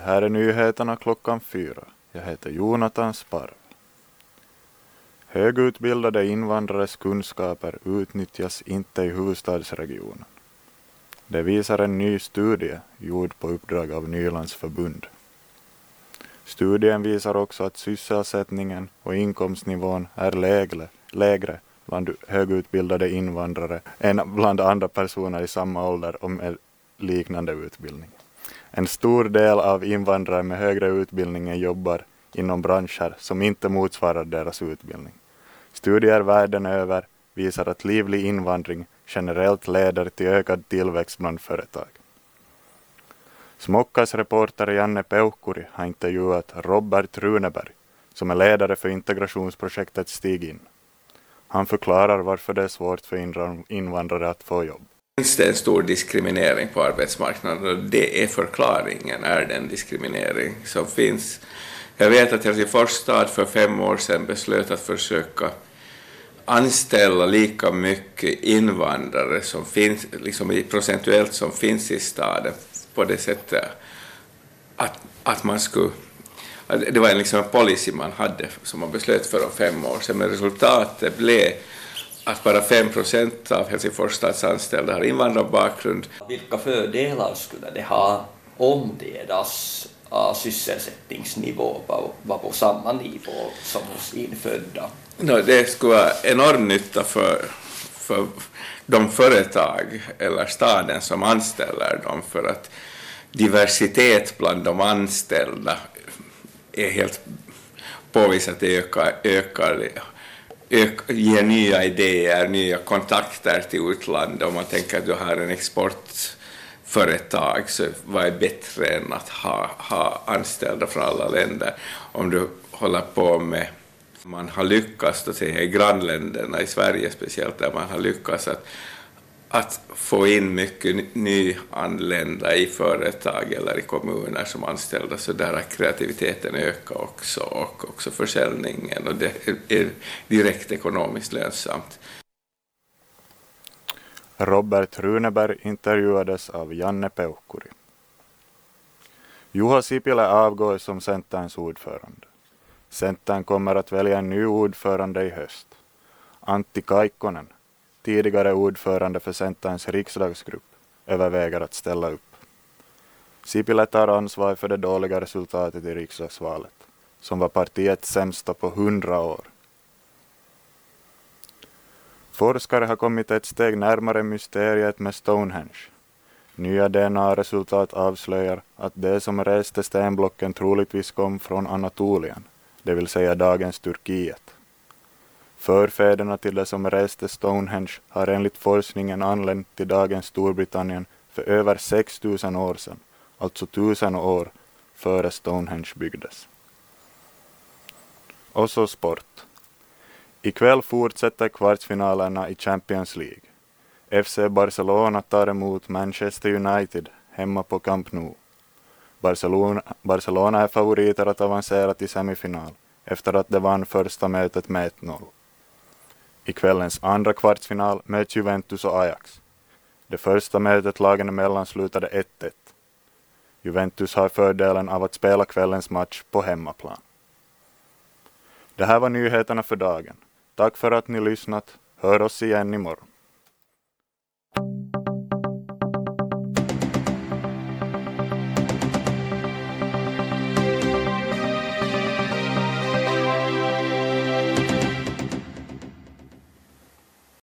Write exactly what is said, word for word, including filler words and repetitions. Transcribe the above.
här är nyheterna klockan fyra. Jag heter Jonathan Sparv. Högutbildade invandrares kunskaper utnyttjas inte i huvudstadsregionen. Det visar en ny studie gjord på uppdrag av Nylandsförbund. Studien visar också att sysselsättningen och inkomstnivån är lägre, lägre bland högutbildade invandrare än bland andra personer i samma ålder och med liknande utbildning. En stor del av invandrare med högre utbildning jobbar inom branscher som inte motsvarar deras utbildning. Studier världen över visar att livlig invandring generellt leder till ökad tillväxt bland företag. Smockas reporter Janne Peukkuri har intervjuat Robert Runeberg som är ledare för integrationsprojektet Stig in. Han förklarar varför det är svårt för invandrare att få jobb. Finns det en stor diskriminering på arbetsmarknaden, och det är förklaringen, är den diskriminering som finns. Jag vet att Helsingfors stad för fem år sedan beslöt att försöka anställa lika mycket invandrare som finns, liksom procentuellt som finns i staden, på det sättet att, att man skulle, att det var en, liksom en policy man hade som man beslöt för fem år sedan, men resultatet blev att bara fem procent av Helsingfors stads anställda har invandrarbakgrund. Vilka fördelar skulle det ha om deras uh, sysselsättningsnivå var, var på samma nivå som hos infödda? No, det skulle vara enorm nytta för, för de företag eller staden som anställer dem, för att diversitet bland de anställda är helt påvisat att det ökar, ökar Ök, ger nya idéer, nya kontakter till utlandet. Om man tänker att du har en exportföretag, så vad är bättre än att ha, ha anställda från alla länder? Om du håller på med, man har lyckats att se i grannländerna, i Sverige speciellt, där man har lyckats att, att få in mycket nyanlända i företag eller i kommuner som anställda, så där har kreativiteten ökat också, och också försäljningen, och det är direkt ekonomiskt lönsamt. Robert Runeberg intervjuades av Janne Peukkuri. Juha Sipilä avgår som Centerns ordförande. Centern kommer att välja en ny ordförande i höst. Antti Kaikkonen, tidigare ordförande för Centerns riksdagsgrupp, överväger att ställa upp. Sipilä tar ansvar för det dåliga resultatet i riksdagsvalet, som var partiets sämsta på hundra år. Forskare har kommit ett steg närmare mysteriet med Stonehenge. Nya D N A-resultat avslöjar att det som reste stenblocken troligtvis kom från Anatolien, det vill säga dagens Turkiet. Förfäderna till det som reste Stonehenge har enligt forskningen anlänt till dagens Storbritannien för över sex tusen år sedan, alltså tusen år före Stonehenge byggdes. Och så sport. Ikväll fortsätter kvartsfinalerna i Champions League. F C Barcelona tar emot Manchester United hemma på Camp Nou. Barcelona, Barcelona är favoriter att avancera till semifinal efter att de vann första mötet med ett noll. I kvällens andra kvartsfinal möts Juventus och Ajax. Det första mötet lagen emellan slutade ett ett. Juventus har fördelen av att spela kvällens match på hemmaplan. Det här var nyheterna för dagen. Tack för att ni lyssnat. Hör oss igen imorgon.